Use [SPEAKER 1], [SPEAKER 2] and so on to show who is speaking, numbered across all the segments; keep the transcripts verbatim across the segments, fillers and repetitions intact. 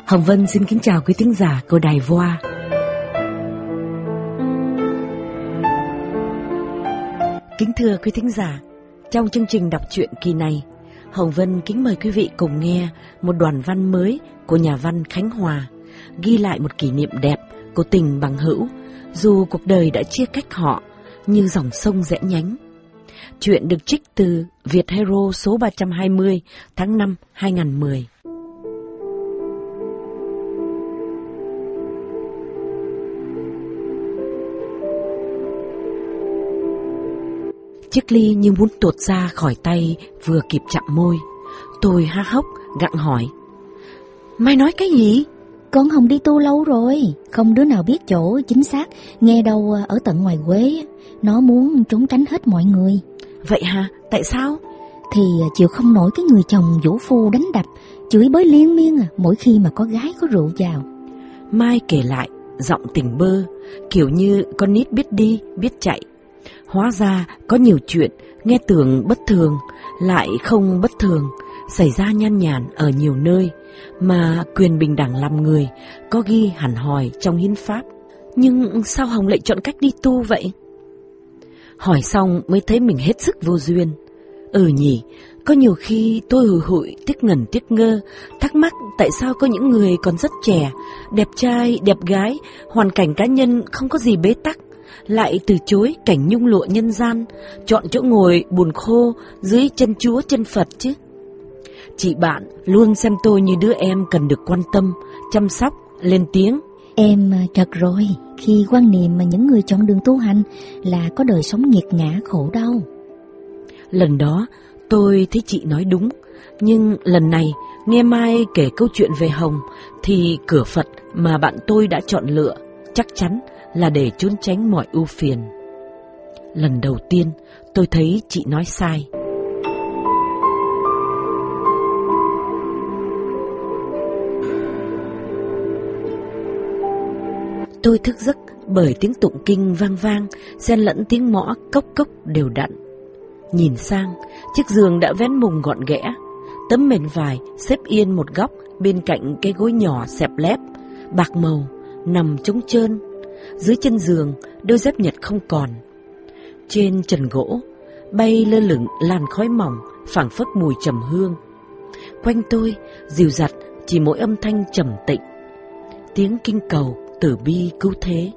[SPEAKER 1] Hồng Vân xin kính chào quý thính giả của Đài Voa. Kính thưa quý thính giả, trong chương trình đọc truyện kỳ này, Hồng Vân kính mời quý vị cùng nghe một đoạn văn mới của nhà văn Khánh Hòa, ghi lại một kỷ niệm đẹp của tình bằng hữu, dù cuộc đời đã chia cách họ như dòng sông rẽ nhánh. Chuyện được trích từ Việt Hero số ba trăm hai mươi tháng năm hai nghìn không trăm mười. Chiếc ly như muốn tuột ra khỏi tay vừa kịp chạm môi. Tôi há hốc gặng hỏi: Mai nói cái gì?
[SPEAKER 2] Con Hồng đi tu lâu rồi, không đứa nào biết chỗ chính xác, nghe đâu ở tận ngoài Quế. Nó muốn trốn tránh hết mọi người.
[SPEAKER 1] Vậy hả? Tại sao?
[SPEAKER 2] Thì chịu không nổi cái người chồng vũ phu đánh đập, chửi bới liên miên à, mỗi khi mà có gái có rượu vào.
[SPEAKER 1] Mai kể lại, giọng tỉnh bơ, kiểu như con nít biết đi, biết chạy. Hóa ra có nhiều chuyện nghe tưởng bất thường, lại không bất thường, xảy ra nhan nhản ở nhiều nơi, mà quyền bình đẳng làm người có ghi hẳn hòi trong hiến pháp. Nhưng sao Hồng lại chọn cách đi tu vậy? Hỏi xong mới thấy mình hết sức vô duyên. Ừ nhỉ, có nhiều khi tôi hùi hụi tiếc ngần tiếc ngơ, thắc mắc tại sao có những người còn rất trẻ, đẹp trai, đẹp gái, hoàn cảnh cá nhân không có gì bế tắc, lại từ chối cảnh nhung lụa nhân gian, chọn chỗ ngồi buồn khô dưới chân Chúa chân Phật chứ. Chị bạn luôn xem tôi như đứa em cần được quan tâm, chăm sóc, lên tiếng:
[SPEAKER 2] Em trật rồi, khi quan niệm mà những người chọn đường tu hành là có đời sống nghiệt ngã khổ đau.
[SPEAKER 1] Lần đó tôi thấy chị nói đúng, nhưng lần này nghe Mai kể câu chuyện về Hồng thì cửa Phật mà bạn tôi đã chọn lựa chắc chắn là để trốn tránh mọi ưu phiền. Lần đầu tiên tôi thấy chị nói sai. Tôi thức giấc bởi tiếng tụng kinh vang vang, xen lẫn tiếng mõ cốc cốc đều đặn. Nhìn sang, chiếc giường đã vén mùng gọn ghẽ, tấm mền vải xếp yên một góc bên cạnh cái gối nhỏ xẹp lép, bạc màu, nằm trống trơn. Dưới chân giường, đôi dép Nhật không còn. Trên trần gỗ, bay lơ lửng làn khói mỏng, phảng phất mùi trầm hương. Quanh tôi, dìu dặt chỉ mỗi âm thanh trầm tịnh, tiếng kinh cầu tử bi cứu thế.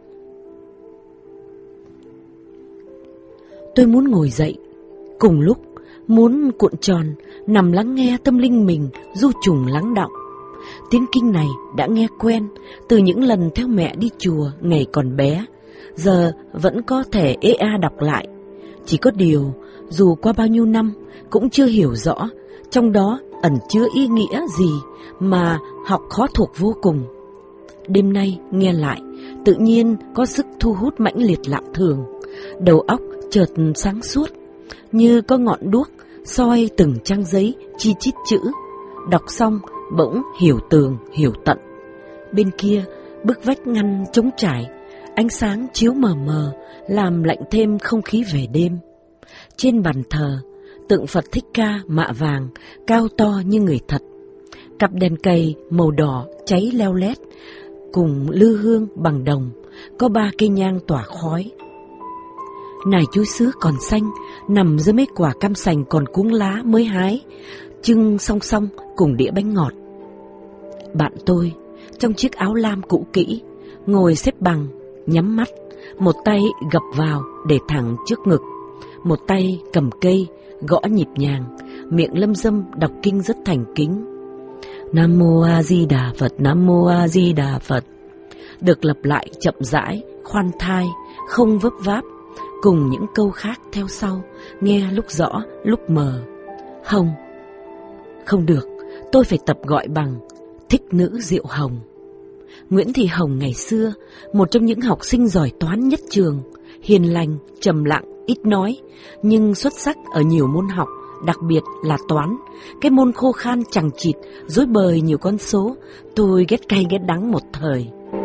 [SPEAKER 1] Tôi muốn ngồi dậy, cùng lúc muốn cuộn tròn, nằm lắng nghe tâm linh mình du trùng lắng đọng. Tiếng kinh này đã nghe quen từ những lần theo mẹ đi chùa ngày còn bé, giờ vẫn có thể ê a đọc lại. Chỉ có điều, dù qua bao nhiêu năm cũng chưa hiểu rõ trong đó ẩn chứa ý nghĩa gì mà học khó thuộc vô cùng. Đêm nay nghe lại, tự nhiên có sức thu hút mãnh liệt lạ thường, đầu óc chợt sáng suốt, như có ngọn đuốc soi từng trang giấy chi chít chữ. Đọc xong bỗng hiểu tường hiểu tận. Bên kia bức vách ngăn trống trải, ánh sáng chiếu mờ mờ làm lạnh thêm không khí về đêm. Trên bàn thờ, tượng Phật Thích Ca mạ vàng cao to như người thật, cặp đèn cầy màu đỏ cháy leo lét cùng lư hương bằng đồng, có ba cây nhang tỏa khói. Nải chuối sứ còn xanh nằm dưới mấy quả cam sành còn cuống lá mới hái, trưng song song cùng đĩa bánh ngọt. Bạn tôi trong chiếc áo lam cũ kỹ, ngồi xếp bằng, nhắm mắt, một tay gập vào để thẳng trước ngực, một tay cầm cây gõ nhịp nhàng, miệng lâm dâm đọc kinh rất thành kính. Nam Mô A Di Đà Phật, Nam Mô A Di Đà Phật, được lặp lại chậm rãi, khoan thai, không vấp váp, cùng những câu khác theo sau, nghe lúc rõ lúc mờ. Hồng. Không được, tôi phải tập gọi bằng thích nữ Diệu Hồng. Nguyễn Thị Hồng ngày xưa, một trong những học sinh giỏi toán nhất trường, hiền lành, trầm lặng, ít nói, nhưng xuất sắc ở nhiều môn học, đặc biệt là toán, cái môn khô khan chằng chịt, rối bời nhiều con số, tôi ghét cay ghét đắng một thời.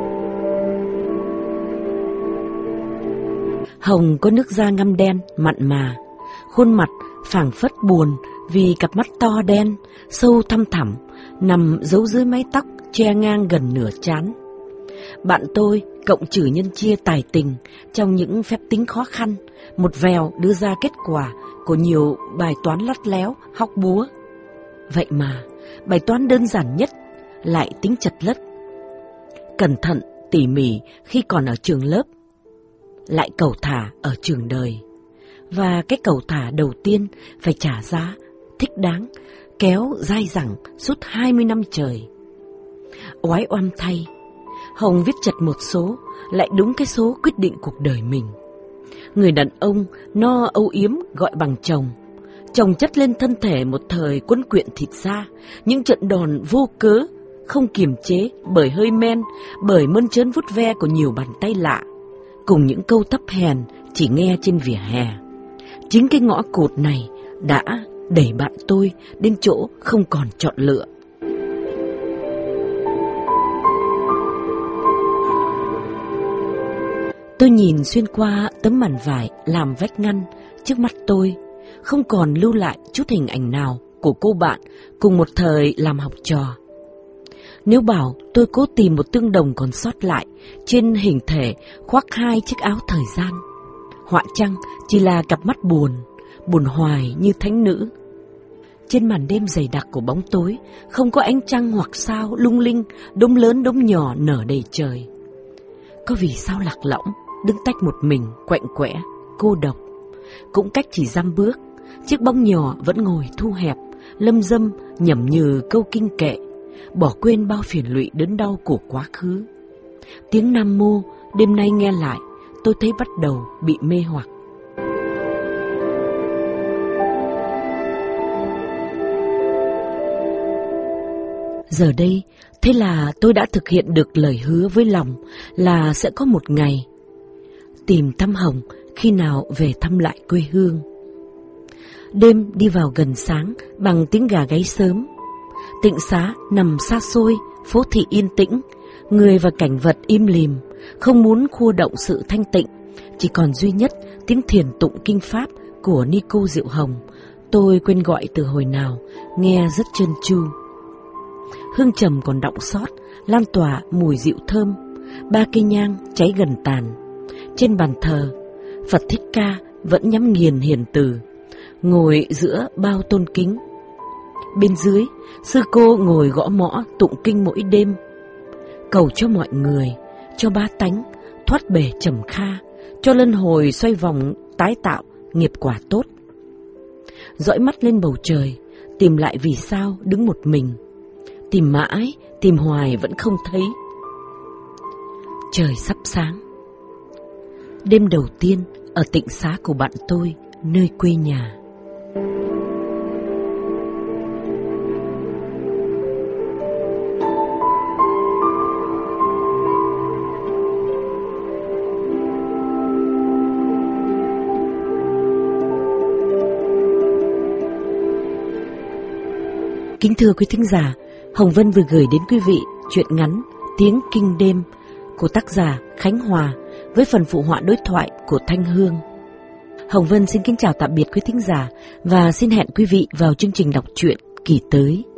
[SPEAKER 1] Hồng có nước da ngăm đen, mặn mà, khuôn mặt phảng phất buồn vì cặp mắt to đen, sâu thăm thẳm, nằm giấu dưới mái tóc che ngang gần nửa trán. Bạn tôi cộng trừ nhân chia tài tình trong những phép tính khó khăn, một vèo đưa ra kết quả của nhiều bài toán lắt léo, hóc búa. Vậy mà, bài toán đơn giản nhất lại tính chật lất. Cẩn thận, tỉ mỉ khi còn ở trường lớp, lại cầu thả ở trường đời. Và cái cầu thả đầu tiên phải trả giá thích đáng, kéo dai dẳng suốt hai mươi năm trời. Oái oăm thay, Hồng viết chật một số, lại đúng cái số quyết định cuộc đời mình. Người đàn ông no âu yếm gọi bằng chồng, chồng chất lên thân thể một thời quấn quyện thịt da, những trận đòn vô cớ, không kiềm chế bởi hơi men, bởi mơn trớn vút ve của nhiều bàn tay lạ, cùng những câu thấp hèn chỉ nghe trên vỉa hè. Chính cái ngõ cụt này đã đẩy bạn tôi đến chỗ không còn chọn lựa. Tôi nhìn xuyên qua tấm màn vải làm vách ngăn trước mắt tôi, không còn lưu lại chút hình ảnh nào của cô bạn cùng một thời làm học trò. Nếu bảo tôi cố tìm một tương đồng còn sót lại trên hình thể khoác hai chiếc áo thời gian, họa chăng chỉ là cặp mắt buồn, buồn hoài như thánh nữ. Trên màn đêm dày đặc của bóng tối, không có ánh trăng hoặc sao lung linh, đốm lớn đốm nhỏ nở đầy trời. Có vì sao lạc lõng, đứng tách một mình, quạnh quẽ, cô độc. Cũng cách chỉ dăm bước, chiếc bóng nhỏ vẫn ngồi thu hẹp, lâm dâm nhẩm nhừ câu kinh kệ, bỏ quên bao phiền lụy đớn đau của quá khứ. Tiếng Nam Mô đêm nay nghe lại, tôi thấy bắt đầu bị mê hoặc. Giờ đây, thế là tôi đã thực hiện được lời hứa với lòng là sẽ có một ngày tìm thăm Hồng khi nào về thăm lại quê hương. Đêm đi vào gần sáng bằng tiếng gà gáy sớm. Tịnh xá nằm xa xôi, phố thị yên tĩnh, người và cảnh vật im lìm, không muốn khua động sự thanh tịnh, chỉ còn duy nhất tiếng thiền tụng kinh pháp của ni cô Diệu Hồng, tôi quên gọi từ hồi nào, nghe rất trơn tru. Hương trầm còn đọng sót, lan tỏa mùi dịu thơm, ba cây nhang cháy gần tàn. Trên bàn thờ, Phật Thích Ca vẫn nhắm nghiền hiền từ, ngồi giữa bao tôn kính. Bên dưới, sư cô ngồi gõ mõ tụng kinh mỗi đêm, cầu cho mọi người, cho ba tánh thoát bể trầm kha, cho luân hồi xoay vòng tái tạo nghiệp quả tốt. Dõi mắt lên bầu trời, tìm lại vì sao đứng một mình, tìm mãi, tìm hoài vẫn không thấy. Trời sắp sáng. Đêm đầu tiên ở tịnh xá của bạn tôi, nơi quê nhà. Kính thưa quý thính giả, Hồng Vân vừa gửi đến quý vị truyện ngắn Tiếng Kinh Đêm của tác giả Khánh Hòa với phần phụ họa đối thoại của Thanh Hương. Hồng Vân xin kính chào tạm biệt quý thính giả và xin hẹn quý vị vào chương trình đọc truyện kỳ tới.